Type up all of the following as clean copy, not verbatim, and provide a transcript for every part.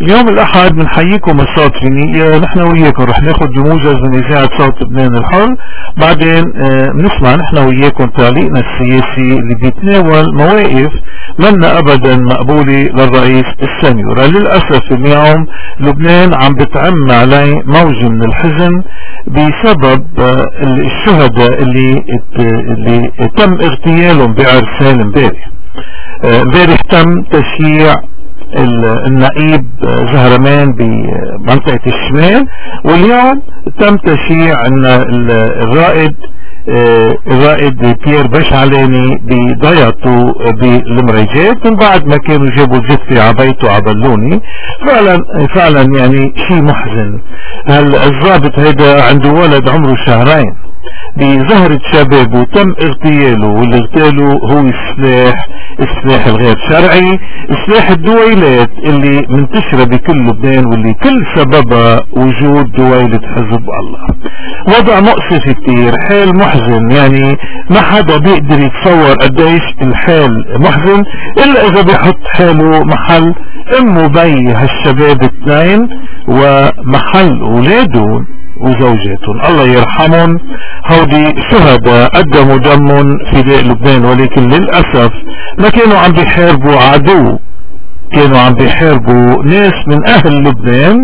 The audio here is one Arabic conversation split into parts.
اليوم الأحد بنحييكم الصوت فينية، نحن وياكم رح ناخد بموجز من إذاعة صوت لبنان الحر. بعدين بنسمع نحن وياكم تعليقنا السياسي اللي بيتناول مواقف منا أبدا مقبولة للرئيس السنيورة. للأسف اليوم لبنان عم بتعم عليه موجة من الحزن بسبب الشهداء اللي تم اغتيالهم بعرسان امبارح تم تشييع النقيب زهرمان بمنطقة الشمال، واليوم تم تشييع الرائد بيير بشعلاني بضيعته بالمريجات من بعد ما كانوا جابوا الجثة عبيته عبلوني. فعلا يعني شيء محزن. الضابط هيدا عنده ولد عمره شهرين بزهرة شباب وتم اغتياله، واللي اغتاله هو السلاح الغير شرعي، سلاح الدويلات اللي منتشرة بكل لبنان واللي كل سببها وجود دويلة حزب الله. وضع مؤسف كتير، حال محزن، يعني ما حدا بيقدر يتصور قديش الحال محزن الا اذا بيحط حاله محل امه بي هالشباب اثنين ومحل اولادهم وزوجاتهم الله يرحمهم. هودي شهداء قدموا دمهم فداء لبنان، ولكن للأسف ما كانوا عم بيحاربوا عدو، كانوا عم بيحاربوا ناس من اهل لبنان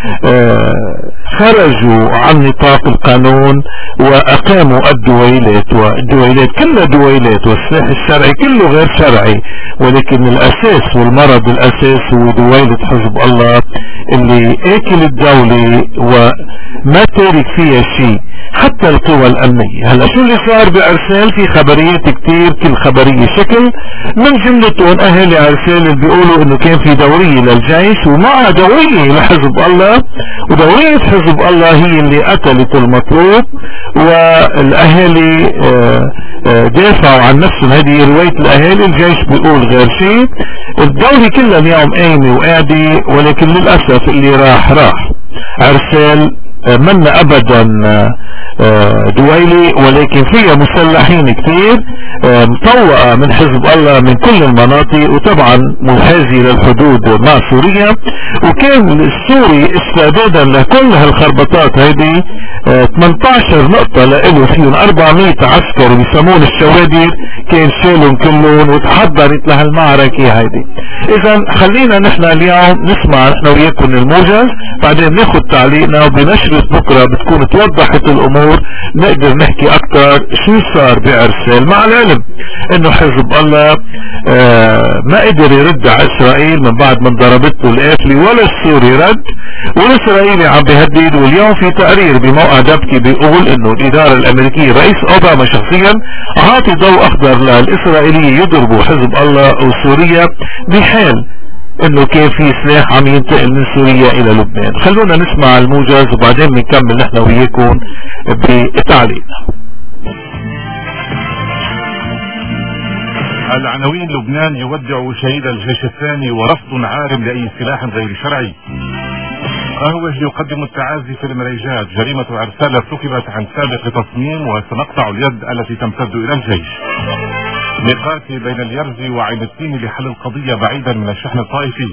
خرجوا عن نطاق القانون واقاموا الدويلات، والدويلات كلها دويلات، والسلاح الشرعي كله غير شرعي، ولكن الاساس والمرض الاساس هو دويلة حزب الله اللي اكل الدولة وما تارك فيها شيء حتى القوى الامنية. هلا شو اللي صار بعرسال؟ في خبريات كتير، كل خبرية شكل، من جملتهم اهالي عرسال اللي بيقولوا انه كان في دورية للجيش ومعها دورية لحزب الله، ودورية حزب الله هي اللي قتلت المطلوب، والاهالي دافعوا عن نفسهم. هذه رواية الاهالي، الجيش بيقول غير شيء. الدوري كلها اليوم قايمة وقاعدة، ولكن للأسف اللي راح عرسال منا ابدا دويلي، ولكن فيها مسلحين كتير مطوقة من حزب الله من كل المناطق، وطبعا منحازة للحدود مع سوريا. وكان السوري استعدادا لكل هالخربطات هيدي 18 نقطة لإله فيهم 400 عسكر بيسمون الشوادر، كان شالهم كلهم وتحضرت لهالمعركة هيدي. اذا خلينا نحن اليوم نسمع نحن وياكم الموجز، بعدين ناخد تعليقنا، وبنشرة بكرة بتكون توضحت الامور، نقدر نحكي اكتر شو صار بعرسال، مع العلم انه حزب الله ما قدر يرد على اسرائيل من بعد ما انضربته القافلة، ولا السوري رد، والاسرائيلي عم بيهدد. واليوم في تقرير بموقع دبكي بيقول انه الادارة الامريكية رئيس اوباما شخصيا اعطي ضوء اخضر للاسرائيليين يضربوا حزب الله وسوريا بحال انه كان في سلاح عم ينتقل من سوريا الى لبنان. خلونا نسمع الموجز وبعدين بنكمل نحن وياكم بتعليقنا. العناوين: لبنان يودع شهيد الجيش الثاني ورفض عارم لأي سلاح غير شرعي. أهوج يقدم التعازي في المريجات. جريمة عرسال ارتكبت عن سابق تصميم وسنقطع اليد التي تمتد إلى الجيش. نقاش بين اليرز وعين التين لحل القضية بعيدا من الشحن الطائفي.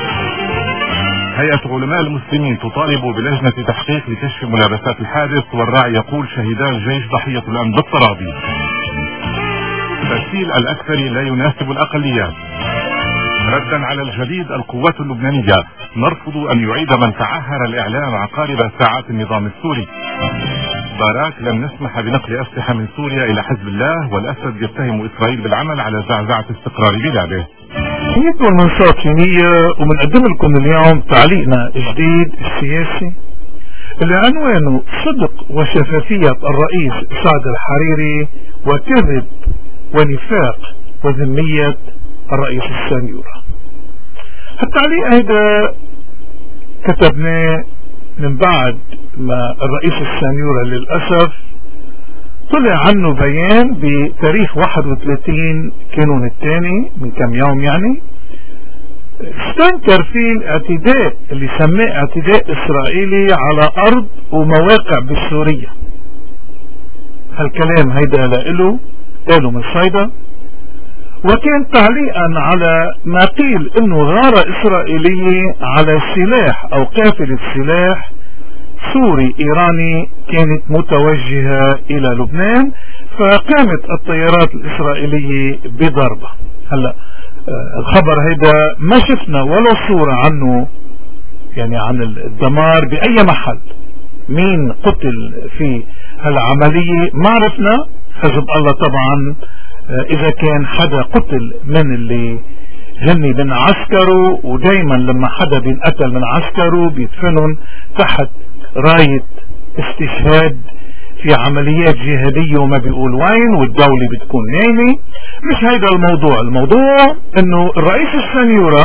هيئة علماء المسلمين تطالب بلجنة تحقيق لكشف ملابسات الحادث، والراعي يقول شهيدا الجيش ضحية الأمن بالتراضي. ترتيل الأكثر لا يناسب الأقليات. ردا على الجديد القوات اللبنانية: نرفض أن يعيد من تعهر الإعلام عقارب ساعات النظام السوري. باراك: لن نسمح بنقل أسلحة من سوريا إلى حزب الله، والأسد يتهم إسرائيل بالعمل على زعزعة استقرار بلاده. نحن من صوت فينية وبنقدم لكم اليوم تعليقنا الجديد السياسي اللي عنوانه صدق وشفافية الرئيس سعد الحريري وكذب ونفاق وذمية الرئيس السنيورة. التعليق هذا كتبناه من بعد ما الرئيس السنيورة للأسف طلع عنه بيان بتاريخ 31 كانون الثاني من كم يوم، يعني استنكر فيه الاعتداء اللي سماه اعتداء إسرائيلي على أرض ومواقع بالسورية. هالكلام هيدا لإله قالوا من صيدا، وكان تعليقا على ما قيل انه غارة اسرائيلية على سلاح او قافلة سلاح سوري ايراني كانت متوجهة الى لبنان، فقامت الطيارات الاسرائيلية بضربة. هلا الخبر هيدا ما شفنا ولا صورة عنه، يعني عن الدمار بأي محل، مين قتل في هالعملية ما عرفنا. حزب الله طبعا اذا كان حدا قتل من اللي هني من عسكره، ودايما لما حدا بينقتل من عسكره بيدفنون تحت راية استشهاد في عمليات جهادية وما بيقول وين، والدولة بتكون نايمة. مش هيدا الموضوع انه الرئيس السنيورة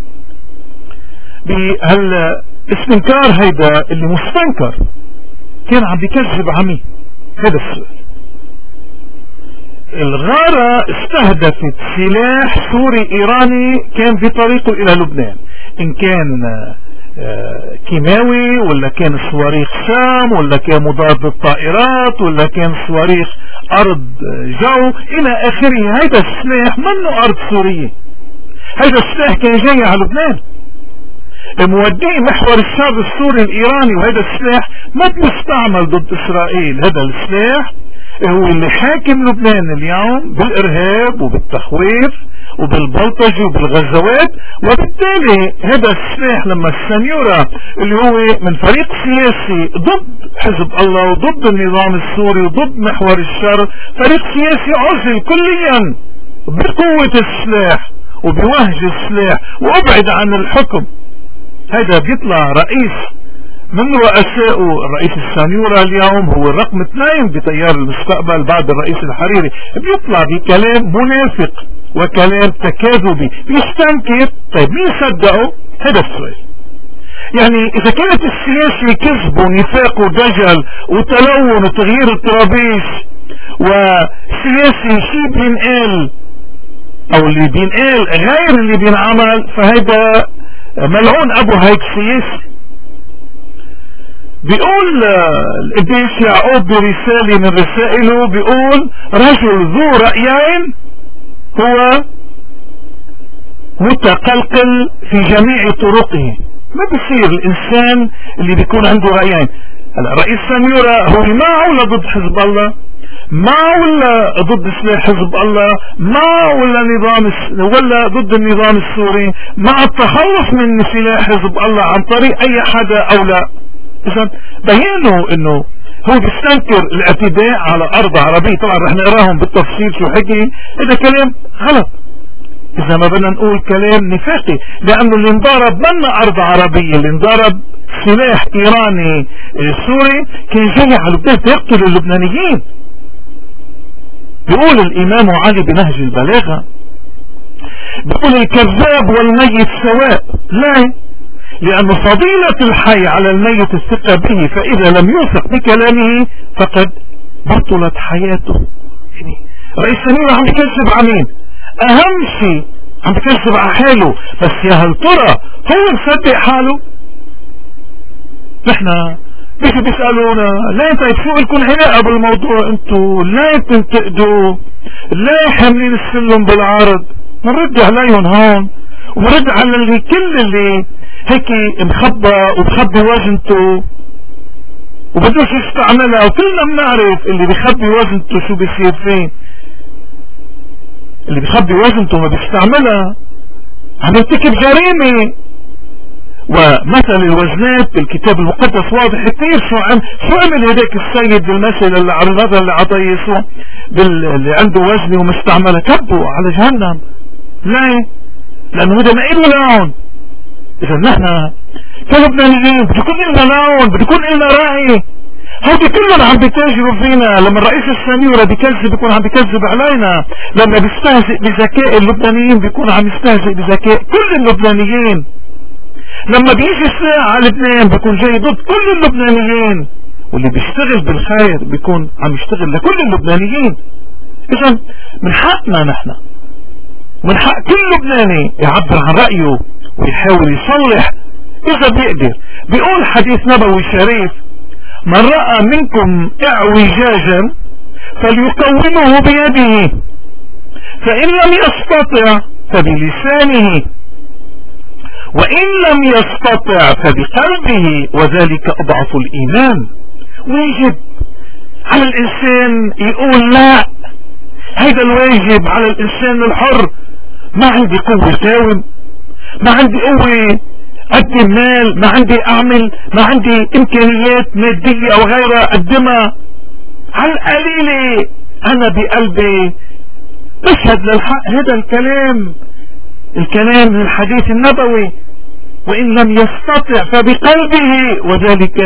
بهالاستنكار هيدا اللي مستنكر كان عم بيكذب عمي. هذا السؤال. الغارة استهدفت سلاح سوري ايراني كان بطريقه الى لبنان، ان كان كيماوي ولا كان صواريخ سام ولا كان مضاد للطائرات ولا كان صواريخ ارض جو الى اخره. هيدا السلاح منه ارض سورية، هيدا السلاح كان جاي على لبنان موديه محور الشر السوري الايراني، وهذا السلاح ما بيستعمل ضد اسرائيل. هذا السلاح هو اللي حاكم لبنان اليوم بالارهاب وبالتخويف وبالبلطجة وبالغزوات. وبالتالي هذا السلاح لما السنيورة اللي هو من فريق سياسي ضد حزب الله وضد النظام السوري وضد محور الشر، فريق سياسي عزل كليا بقوة السلاح وبوهج السلاح وابعد عن الحكم. هذا بيطلع رئيس من رؤسائه الرئيس السنيورة اليوم هو الرقم 2 بتيار المستقبل بعد الرئيس الحريري، بيطلع بكلام منافق وكلام تكاذبي بيستنكر. طيب مين صدقه؟ هذا السؤال. يعني اذا كانت السياسي كذب ونفاق ودجل وتلون وتغيير الطرابيش، وسياسي شيء بينقال او اللي بينقال غير اللي بينعمل، فهذا ملعون ابو هيك سياسي. بيقول القديس يعقوب برسالة من رسائله، بيقول رجل ذو رأيين هو متقلقل في جميع طرقه. ما بصير الانسان اللي بيكون عنده رأيين. هلا رئيس سنيورة هو معه ولا ضد حزب الله؟ معه ولا ضد سلاح حزب الله؟ معه ولا ضد النظام السوري؟ مع التخلص من سلاح حزب الله عن طريق اي حدا او لا؟ اذا بينوا انه هو بيستنكر الاعتداء على ارض عربية. طبعا رح نقراهم بالتفصيل شو حكي. هذا كلام غلط اذا ما بدنا نقول كلام نفاقي، لانه اللي انضرب منا ارض عربية، اللي انضرب سلاح ايراني سوري كان جاي على لبنان يقتل اللبنانيين. بيقول الامام علي بنهج البلاغة، بيقول الكذاب والميت سواء. لا، لأن فضيلة الحي على الميت الثقة به، فإذا لم يوثق بكلامه فقد بطلت حياته. يعني رئيس سنيورة عم بيكذب على مين؟ أهم شيء عم بيكذب على حاله. بس يا هل ترى هو مصدق حاله؟ نحن بيجوا بيسألونا لا طيب شو لكم علاقة بالموضوع انتو؟ لا تنتقدوا، لا حاملين السلم بالعرض. نرد عليهم هون ونرد على اللي كل اللي هيك مخبى وزنته وبدوش يستعملها، وكلنا بنعرف اللي بيخبي وزنته شو بيصير فيه. اللي بيخبي وزنته ما بيستعملها عم يرتكب جريمة. ومثل الوزنات بالكتاب المقدس واضح كثير. شو عمل هداك السيد بالمثل اللي عرضها اللي عطاه يسوع اللي عنده وزنه ومستعملها؟ كبه على جهنم. لا، لانه هذا ما إله لون. اذا نحن كلبنانيين بده يكون لنا لون، بده يكون لنا رأي. هودي كلهم عم بيتاجروا فينا. لما الرئيس السنيورة بيكذب بيكون عم بيكذب علينا، لما بيستهزئ بذكاء اللبنانيين بيكون عم يستهزئ بذكاء كل اللبنانيين. لما بيجي سلاح على لبنان بيكون جاي ضد كل اللبنانيين، واللي بيشتغل بالخير بيكون عم يشتغل لكل اللبنانيين. اذا من حقنا نحن، من حق كل لبناني يعبر عن رأيه ويحاول يصلح اذا بيقدر. بيقول حديث نبوي شريف: من رأى منكم اعوجاجا فليقومه بيده، فإن لم يستطع فبلسانه، وإن لم يستطع فبقلبه، وذلك أضعف الإيمان. ويجب على الإنسان يقول لا، هذا الواجب على الإنسان الحر. ما عندي قوة ساوم، ما عندي قوة أقدم مال، ما عندي أعمل، ما عندي إمكانيات مادية أو غيرها أقدمها، على القليلة أنا بقلبي بشهد للحق. هذا الكلام من الحديث النبوي. وإن لم يستطع فبقلبه، وذلك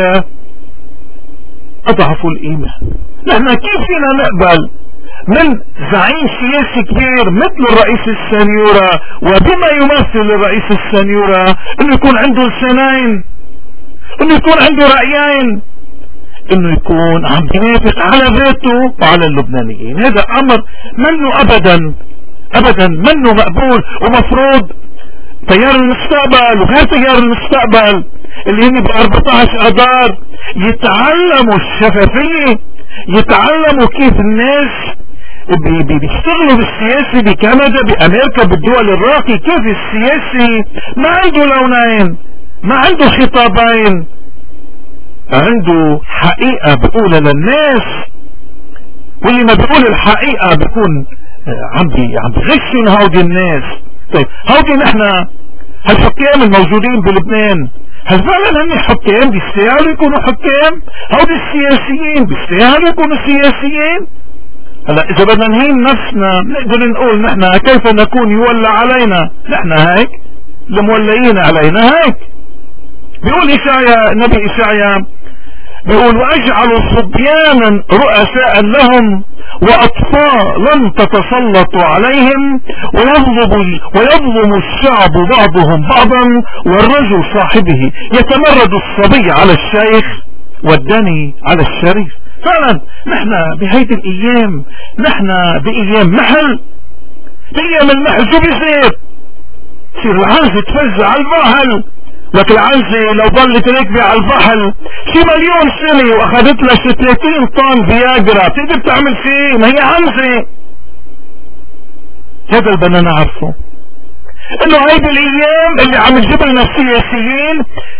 أضعف الإيمان. نحن كيف فينا نقبل من زعيم سياسي كبير مثل الرئيس السنيورة، وبما يمثل الرئيس السنيورة، انه يكون عنده لسانين، انه يكون عنده رأيين، انه يكون عم ينافق على ذاته وعلى اللبنانيين؟ هذا امر منه ابدا منه مقبول. ومفروض تيار المستقبل وغير تيار المستقبل اللي هن ب14 اذار يتعلموا الشفافية، يتعلموا كيف الناس بيشتغلوا بالسياسي بكندا بامريكا بالدول الراقية، كيف السياسي ما عنده لونين، ما عنده خطابين، عنده حقيقة بيقولها للناس. واللي ما بيقول الحقيقة بيكون عم بغشن هودي الناس. طيب هودي نحن هالحكام الموجودين بلبنان هل فعلا هن حكام بيستاهلوا يكونوا حكام؟ هودي السياسيين بيستاهلوا يكونوا سياسيين؟ هلا اذا بدنا نهين نفسنا نقدر نقول نحن كيف نكون يولى علينا، نحن هيك الموليين علينا هيك. بيقول النبي إشعياء بيقول واجعل صبيانا رؤساء لهم واطفالا تتسلط عليهم ويظلم الشعب بعضهم بعضا والرجل صاحبه، يتمرد الصبي على الشيخ والدني على الشريف. فعلا نحن بهيدي الايام، نحن بايام محل. بايام المحل شو بيصير؟ تصير العنزة تفز على البحل. لك العنزة لو ضلت راكبة على البحر شي مليون سنة واخذت لها شي 30 طن فياجرا، بتقدر تعمل فيه؟ ما هي عنزة. هذا اللي بدنا نعرفه، انه هيدي الايام اللي عم تجيب لنا السياسيين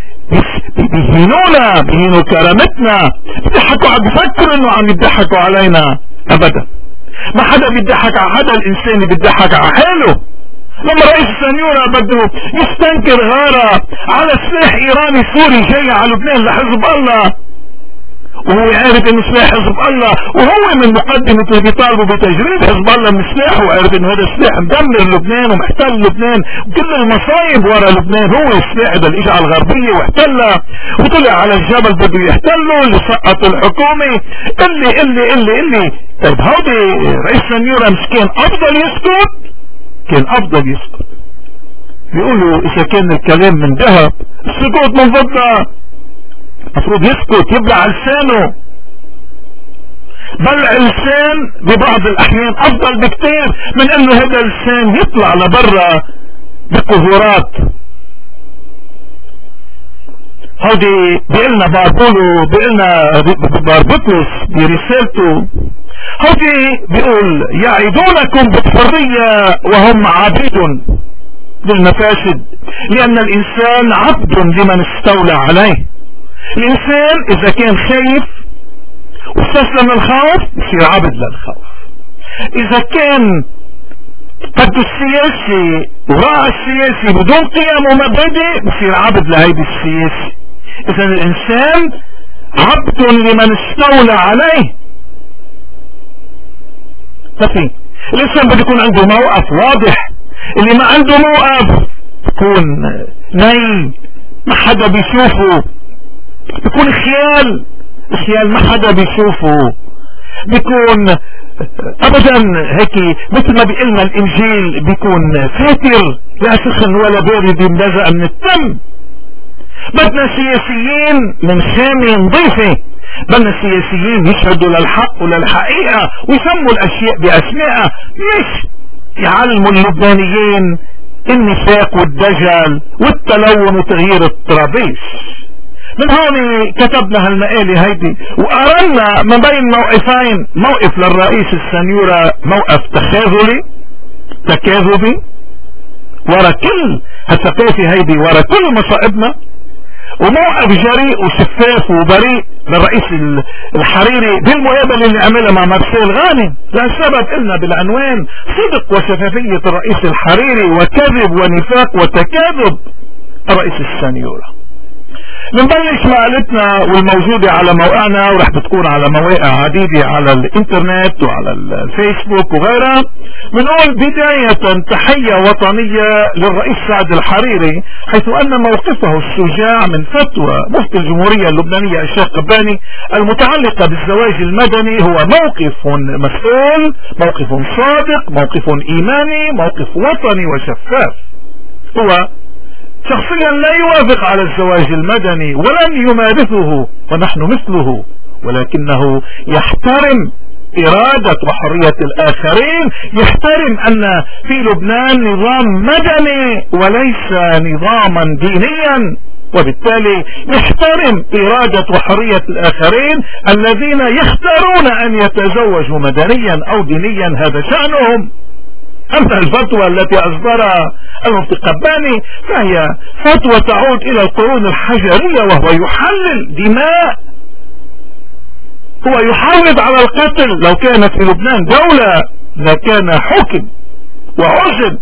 بيهينوا كرامتنا، بيضحكوا، بفكروا انه عم يضحكوا علينا. ابدا ما حدا بيضحك على حدا، الانسان بيضحك على حاله. لما رئيس السنيورة بده يستنكر غارة على سلاح ايراني سوري جاي على لبنان لحزب الله، وهو عارف انه سلاح حزب الله، وهو من مقدمة اللي بيطالبوا بتجريد حزب الله من سلاحه، وعارف انه هذا السلاح مدمر لبنان ومحتل لبنان وكل المصايب ورا لبنان. هو السلاح ده اللي اجى على الغربية واحتلها وطلع على الجبل بده يحتله، اللي سقط الحكومة اللي طيب هودي رئيس السنيورة مسكين افضل يسكت؟ كان افضل يسكت. بيقولوا اذا كان الكلام من ذهب السكوت من فضة، المفروض يسكت يبلع لسانه. بلع اللسان ببعض الاحيان افضل بكتير من انه هذا اللسان يطلع لبرا بقذورات. هودي بيقلنا باربطلس برسالته، هودي بيقول يعيدونكم بالحرية وهم عبيد للمفاسد، لان الانسان عبد لمن استولى عليه. الانسان اذا كان خايف واستسلم للخوف يصير عبد للخوف. اذا كان قد السياسي وراء السياسي بدون قيم ومبادئ بصير عبد لهيدي السياسي. اذا الانسان عبد لمن استولى عليه. ففي الانسان بده يكون عنده موقف واضح. اللي ما عنده موقف بيكون نايم ما حدا بيشوفه، بيكون خيال ما حدا بيشوفه، بيكون ابدا هيك مثل ما بيقلنا الانجيل بيكون فاتر لا سخن ولا بارد ينبزق من التم. بدنا سياسيين من خامة نظيفة، بدنا سياسيين يشهدوا للحق وللحقيقة ويسموا الاشياء باسمائها، مش يعلموا اللبنانيين النفاق والدجل والتلون وتغيير الطرابيش. من هون كتبنا هالمقالة هيدي وقارنا ما بين موقفين، موقف للرئيس السنيورة موقف تخاذلي تكاذبي ورا كل هالثقافة هيدي، ورا كل مصائبنا، وموقف جريء وشفاف وبريء للرئيس الحريري بالمقابلة اللي عملها مع مارسيل غانم. لهالسبب قلنا بالعنوان صدق وشفافية الرئيس الحريري وكذب ونفاق وتكاذب الرئيس السنيورة. بنبلش مقالتنا والموجودة على موقعنا، ورح بتكون على مواقع عديدة على الانترنت وعلى الفيسبوك وغيرها. بنقول بداية تحية وطنية للرئيس سعد الحريري، حيث ان موقفه الشجاع من فتوى مفتي الجمهورية اللبنانية الشيخ قباني المتعلقة بالزواج المدني هو موقف مسؤول، موقف صادق، موقف ايماني، موقف وطني وشفاف. هو شخصيا لا يوافق على الزواج المدني ولن يمارسه ونحن مثله، ولكنه يحترم إرادة وحرية الآخرين، يحترم أن في لبنان نظام مدني وليس نظاما دينيا، وبالتالي يحترم إرادة وحرية الآخرين الذين يختارون أن يتزوجوا مدنيا أو دينيا، هذا شأنهم. أما الفتوى التي أصدرها المفتي قباني فهي فتوى تعود إلى القرون الحجرية، وهو يحلل دماء، هو يحافظ على القتل. لو كانت في لبنان دولة لكان حكم وعزل.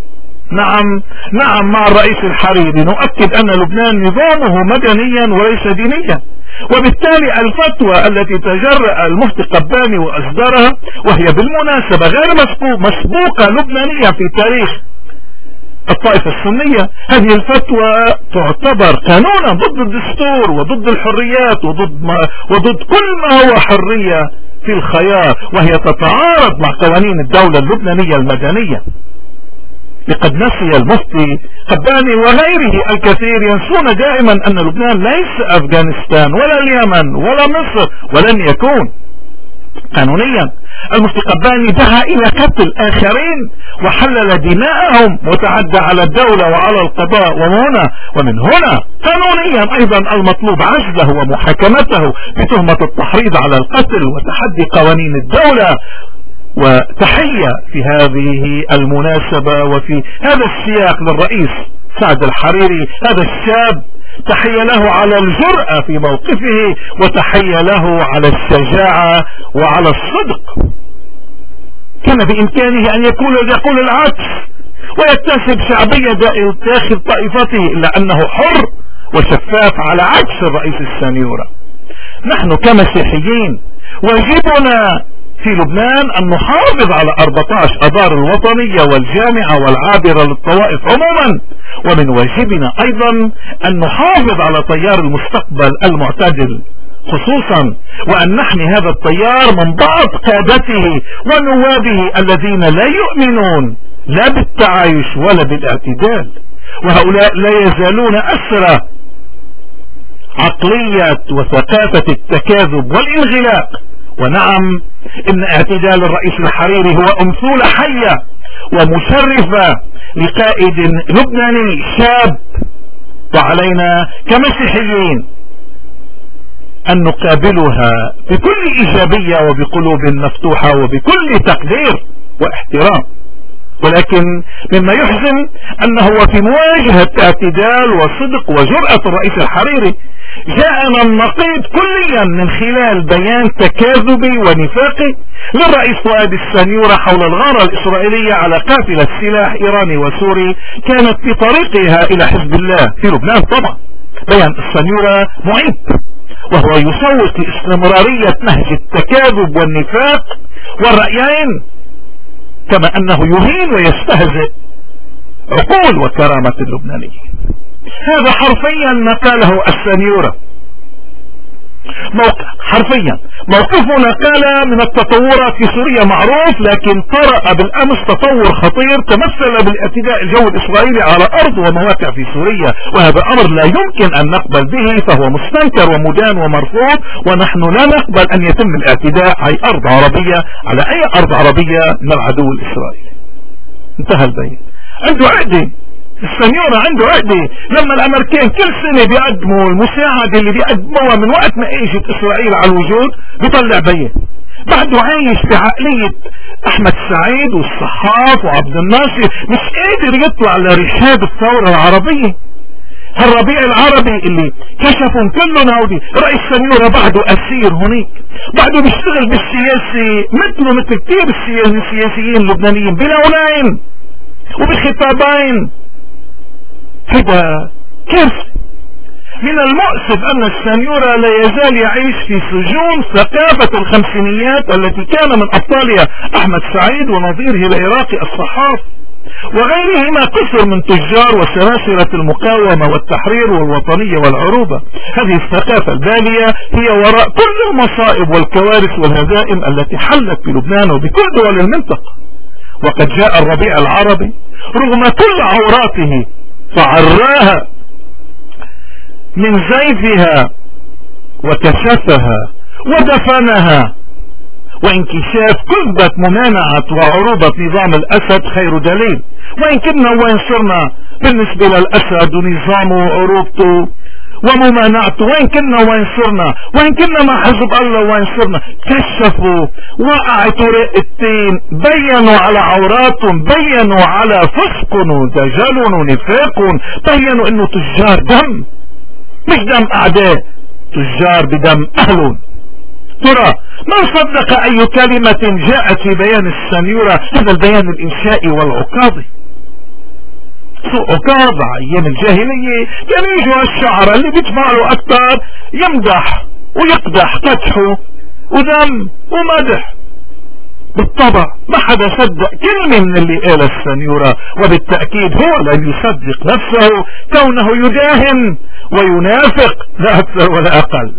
نعم مع الرئيس الحريري نؤكد أن لبنان نظامه مدنيا وليس دينيا، وبالتالي الفتوى التي تجرأ المفتي قباني وأصدرها، وهي بالمناسبة غير مسبوقة لبنانيا في تاريخ الطائفة السنية، هذه الفتوى تعتبر قانونا ضد الدستور وضد الحريات وضد كل ما هو حرية في الخيار، وهي تتعارض مع قوانين الدولة اللبنانية المدنية. لقد نسي المفتي قباني وغيره الكثير ينسون دائما أن لبنان ليس أفغانستان ولا اليمن ولا مصر ولن يكون. قانونيا المفتي قباني دعا إلى قتل آخرين وحلل دماءهم وتعدى على الدولة وعلى القضاء، ومن هنا قانونيا أيضا المطلوب عزله ومحاكمته بتهمة التحريض على القتل وتحدي قوانين الدولة. وتحية في هذه المناسبة وفي هذا السياق للرئيس سعد الحريري، هذا الشاب، تحية له على الجرأة في موقفه، وتحية له على الشجاعة وعلى الصدق. كان بإمكانه أن يقول العكس ويكتسب شعبية داخل طائفته، إلا أنه حر وشفاف على عكس الرئيس السنيورة. نحن كمسيحيين واجبنا في لبنان أن نحافظ على 14 أدار الوطنية والجامعة والعابرة للطوائف عموما، ومن واجبنا أيضا أن نحافظ على تيار المستقبل المعتدل خصوصا، وأن نحمي هذا التيار من بعض قادته ونوابه الذين لا يؤمنون لا بالتعايش ولا بالاعتدال، وهؤلاء لا يزالون أسرى عقلية وثقافة التكاذب والانغلاق. ونعم إن اعتدال الرئيس الحريري هو أمثولة حية ومشرفة لقائد لبناني شاب، وعلينا كمسيحيين أن نقابلها بكل إيجابية وبقلوب مفتوحة وبكل تقدير واحترام. ولكن مما يحزن أنه في مواجهة اعتدال وصدق وجرأة الرئيس الحريري جاءنا النقيض كليا من خلال بيان تكاذبي ونفاقي للرئيس فؤاد السنيورة حول الغارة الإسرائيلية على قافلة سلاح إيراني وسوري كانت في طريقها إلى حزب الله في لبنان. طبعا بيان السنيورة معيب، وهو يسوق لاستمرارية نهج التكاذب والنفاق والرأيين، كما أنه يهين ويستهزئ عقول وكرامة اللبنانيين. هذا حرفيا ما قاله السنيورة، حرفيا موقفنا قال من التطورات في سوريا معروف، لكن طرأ بالأمس تطور خطير تمثل بالاعتداء الجوي الإسرائيلي على أرض ومواقع في سوريا، وهذا أمر لا يمكن أن نقبل به، فهو مستنكر ومدان ومرفوض، ونحن لا نقبل أن يتم الاعتداء على أرض عربية على أي أرض عربية من العدو الإسرائيلي. انتهى البيان. عنده عقدة السنيورة عنده عقدة لما الامريكان كل سنة بيقدموا المساعدة اللي بيقدموها من وقت ما اجت اسرائيل على الوجود بيطلع بيان. بعده عايش في عقلية احمد سعيد والصحاف وعبد الناصر، مش قادر يطلع لرشاد الثورة العربية. الربيع العربي اللي كشفهم كلهم هودي رئيس سنيورة بعده اسير هناك، بعده بيشتغل بالسياسة مثله مثل كتير السياسيين اللبنانيين بلونين وبخطابين. هذا كارثة. من المؤسف ان السنيورة لا يزال يعيش في سجون ثقافة الخمسينيات التي كان من ابطالها احمد سعيد ونظيره العراقي الصحاف وغيرهما كثر من تجار وسلاسلة المقاومة والتحرير والوطنية والعروبة. هذه الثقافة البالية هي وراء كل المصائب والكوارث والهزائم التي حلت في لبنان وبكل دول المنطقة. وقد جاء الربيع العربي رغم كل عوراته فعراها من زيفها وكشفها ودفنها، وانكشاف كذبة ممانعة وعروبة نظام الأسد خير دليل. وإن كنا وين صرنا بالنسبة للأسد ونظامه وعروبته وممانعته، وين كنا وين صرنا، وين كنا مع حزب الله وين صرنا. كشفوا وقعتوا رقتين، بينوا على عوراتهم، بينوا على فسقهم ودجلهم ونفاقهم، بينوا انه تجار دم مش دم اعداء، تجار بدم اهلهم. ترى ما صدق اي كلمة جاءت في بيان السنيورة، هذا البيان الانشائي والعكاظي. سوء عكاظ ايام الجاهلية كان يجوا الشعراء اللي بيجمع له اكتر يمدح ويقدح قدحه وذم ومدح. بالطبع ما حدا صدق كلمة من اللي قال السنيورة، وبالتأكيد هو لن يصدق نفسه كونه يداهن وينافق لا اكثر ولا اقل.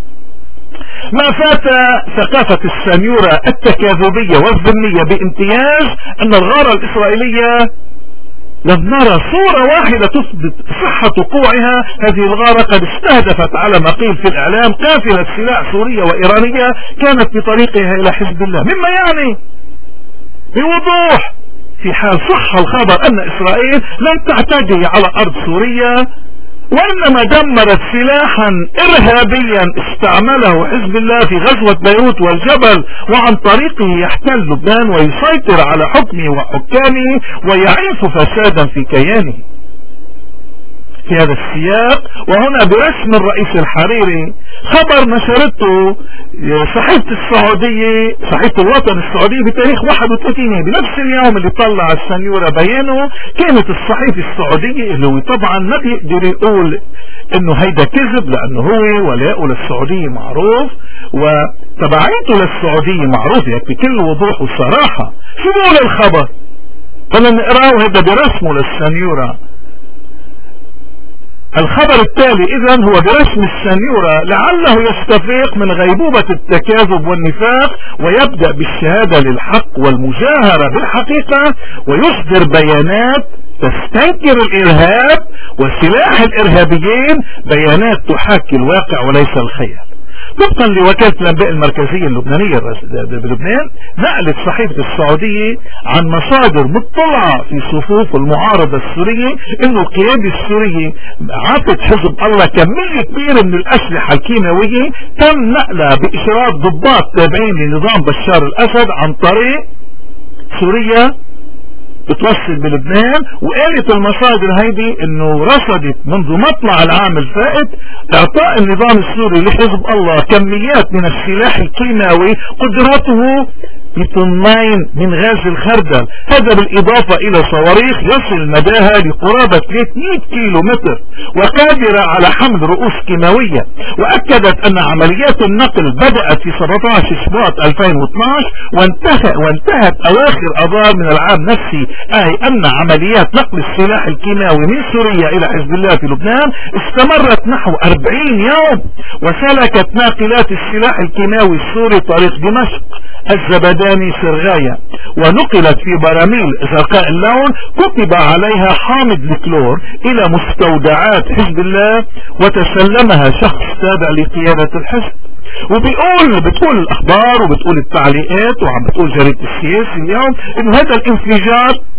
ما فات ثقافة السنيورة التكاذبية والذمية بامتياز ان الغارة الاسرائيلية لم نرى صورة واحدة تثبت صحة وقوعها. هذه الغارة قد استهدفت على ما قيل في الاعلام قافلة سلاح سورية وايرانية كانت بطريقها الى حزب الله، مما يعني بوضوح في حال صح الخبر ان اسرائيل لن تعتدي على ارض سوريا وانما دمرت سلاحا ارهابيا استعمله حزب الله في غزوة بيروت والجبل، وعن طريقه يحتل لبنان ويسيطر على حكمه وحكامه ويعيث فسادا في كيانه. في هذا السياق وهنا برسم الرئيس الحريري خبر نشرته صحيفة السعودية، صحيفة الوطن السعودية بتاريخ 31 بنفس اليوم اللي طلع السنيورة بيانه. كانت الصحيفة السعودية اللي هو طبعا ما بيقدر يقول انه هيدا كذب لانه هو ولاءه للسعودية معروف وتبعيته للسعودية معروفة بكل وضوح وصراحة. شو بقول الخبر؟ بدنا نقراه هذا برسمه للسنيورة. الخبر التالي اذن هو برسم السنيورة لعله يستفيق من غيبوبة التكاذب والنفاق ويبدأ بالشهادة للحق والمجاهرة بالحقيقة ويصدر بيانات تستنكر الارهاب وسلاح الارهابيين، بيانات تحاكي الواقع وليس الخيال. طبقا لوكالة الانباء المركزية اللبنانية بلبنان نقلت صحيفة السعودية عن مصادر مطلعة في صفوف المعارضة السورية انه القيادة السورية عطت حزب الله كمية كبيرة من الاسلحة الكيماوية تم نقلها باشراف ضباط تابعين لنظام بشار الاسد عن طريق سوريا بتوصل بلبنان. وقالت المصادر هيدي انه رصدت منذ مطلع العام الفائت اعطاء النظام السوري لحزب الله كميات من السلاح الكيماوي قدرته بطنين من غاز الخردل، هذا بالاضافة الى صواريخ يصل مداها لقرابة 300 كيلو متر وقادرة على حمل رؤوس كيماوية. واكدت ان عمليات النقل بدأت في 17 شباط 2012 وانتهت اواخر اذار من العام نفسه، اي ان عمليات نقل السلاح الكيماوي من سوريا الى حزب الله في لبنان استمرت نحو 40 يوم. وسلكت ناقلات السلاح الكيماوي السوري طريق دمشق الزبداني سرغاية ونقلت في براميل زرقاء اللون كتب عليها حامض الكلور الى مستودعات حزب الله وتسلمها شخص تابع لقيادة الحزب. بتقول الاخبار وبتقول التعليقات وعم بتقول جريدة السياسي اليوم انه هذا الانفجار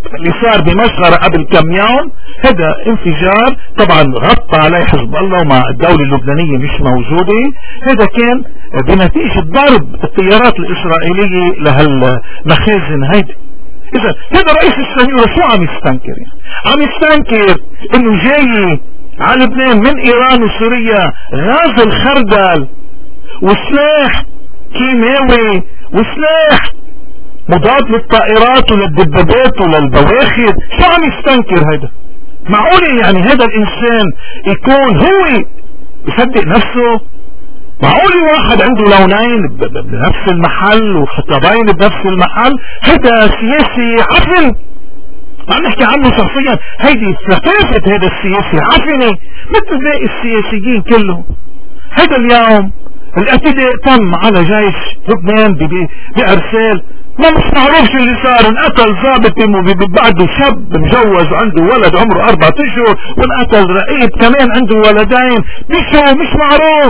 اللي صار بمشغرة قبل كم يوم هذا انفجار طبعا غطى عليه حزب الله ومع الدولة اللبنانية مش موجودة. هذا كان بنتيجة ضرب الطيارات الإسرائيلية لهالمخازن هيدي. إذا هذا رئيس السنيورة شو عم يستنكر؟ يعني عم يستنكر انه جاي على لبنان من ايران وسوريا غاز الخردل وسلاح كيماوي وسلاح مضاد للطائرات وللدبابات وللبواخر. شو عم يستنكر هيدا؟ معقول يعني هذا الانسان يكون هو يصدق نفسه؟ معقول واحد عنده لونين بنفس المحل وخطابين بنفس المحل؟ هذا سياسي عفن عم نحكي عنه شخصيا. هيدي ثقافة هذا السياسي عفنة مثل باقي السياسيين كلهم. هذا اليوم الاعتداء تم على جيش لبنان بأرسال ما مش معروف شو اللي صار. انقتل ضابط بعده شاب مجوز عنده ولد عمره 4 اشهر وانقتل رقيب كمان عنده ولدين مش معروف.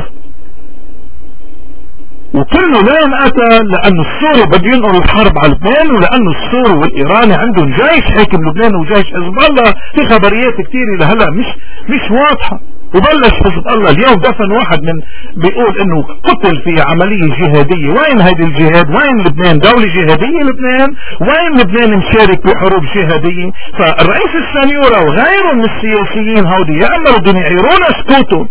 وكله لا ينقتل لانه السوري بده ينقلوا الحرب على لبنان ولانه السوري والايراني عندهم جيش حاكم لبنان وجيش حزب الله. في خبريات كثيره لهلا مش واضحه. وبلش حزب الله اليوم دفن واحد من بيقول انه قتل في عملية جهادية. وين هيدي الجهاد؟ وين لبنان؟ دولة جهادية لبنان؟ وين لبنان مشارك بحروب جهادية؟ فالرئيس السنيورة وغيره من السياسيين هودي يا اما بدهم يعيرونا سكوتهم،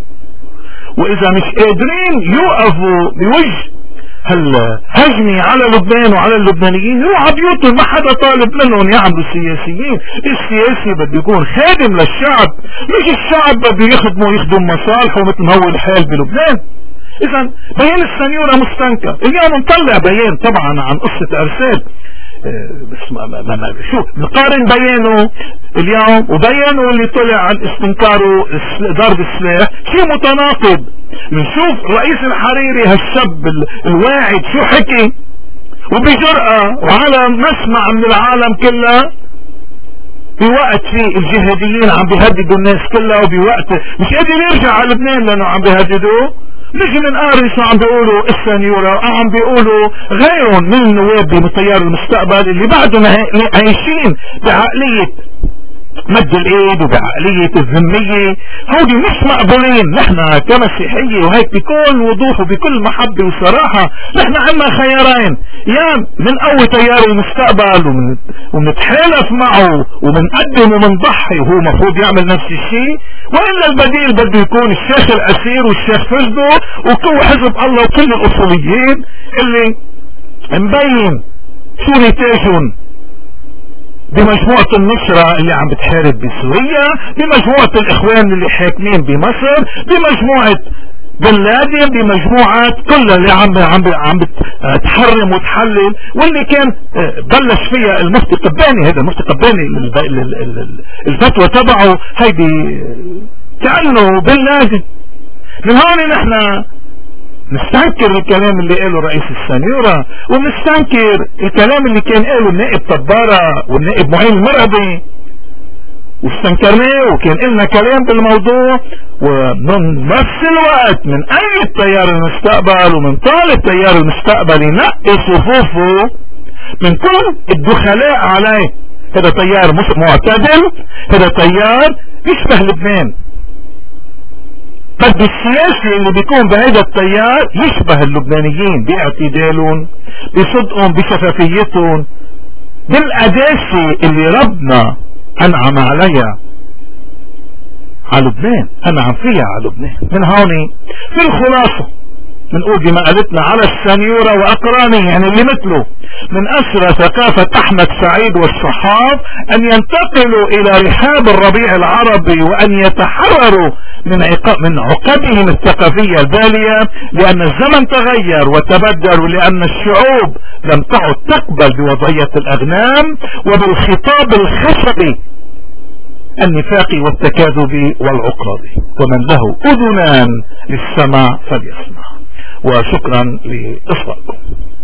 واذا مش قادرين يوقفوا بوجه هالهجمة على لبنان وعلى اللبنانيين يروحوا بيوتهم. ما حدا طالب منهم يعملوا سياسيين. السياسي بده يكون خادم للشعب، مش الشعب بده يخدم مصالحه مثل ما هو الحال بلبنان. اذا بيان السنيورة مستنكر. اليوم نطلع بيان طبعا عن قصة ارسال بس ما شو نقارن بيانه اليوم وبيانه اللي طلع عن استنكاره ضرب السلاح. شيء متناقض. بنشوف رئيس الحريري هالشاب الواعد شو حكي وبجرأة وعلى مسمع من العالم كلها بوقت فيه الجهاديين عم بيهددوا الناس كلها وبوقت مش قادر يرجع على لبنان لانه عم بيهددوه. نجي من قارس عم بيقولوا السنيورة عم بيقولوا غيرهم من النواب بتيار المستقبل اللي بعدهم عايشين بعقلية مد الايد وبعقلية الذمية. هودي مش مقبولين. نحن كمسيحية وهيك بكل وضوح وبكل محبة وصراحة نحن عنا خيارين: يا من قوي تيار المستقبل ومنتحالف معه ومنقدم ومنضحي وهو مفروض يعمل نفس الشيء، وإلا البديل بده يكون الشيخ الأسير والشيخ فزدو وكل حزب الله وكل الأصوليين اللي مبين شو نتاجهم بمجموعة النصرة اللي عم بتحارب بسوريا، بمجموعة الاخوان اللي حاكمين بمصر، بمجموعة بن لادن، بمجموعة كلها اللي عم بتحرم وتحلل، واللي كان بلش فيها المفتي قباني. هذا المفتي قباني الفتوى تبعه هيدي كأنه بن لادن. من هون نحن نستنكر الكلام اللي قاله رئيس السنيورة، ونستنكر الكلام اللي كان قاله النائب طبارة والنائب معين المرعبي، واستنكرناه وكان قلنا كلام بالموضوع. ومن نفس الوقت من اي تيار المستقبل ومن طالب تيار المستقبل ينقي صفوفه من كل الدخلاء عليه. هذا تيار مش معتدل، هذا تيار يشبه لبنان. بده السياسي اللي بيكون بهذا التيار يشبه اللبنانيين باعتدالهم، بصدقهم، بشفافيتهم، بالقداسة اللي ربنا انعم عليها على لبنان، انعم فيها على لبنان. من هون في الخلاصة بنقول بمقالتنا على السنيورة واقرانه يعني اللي مثله من اسرى ثقافة احمد سعيد والصحاب ان ينتقلوا الى رحاب الربيع العربي وان يتحرروا من عقدهم الثقافية البالية، لان الزمن تغير وتبدل، ولان الشعوب لم تعد تقبل بوضعية الاغنام وبالخطاب الخشبي النفاقي والتكاذبي والعقربي. ومن له اذنان للسماع فليسمع. وشكرا لإصغائكم.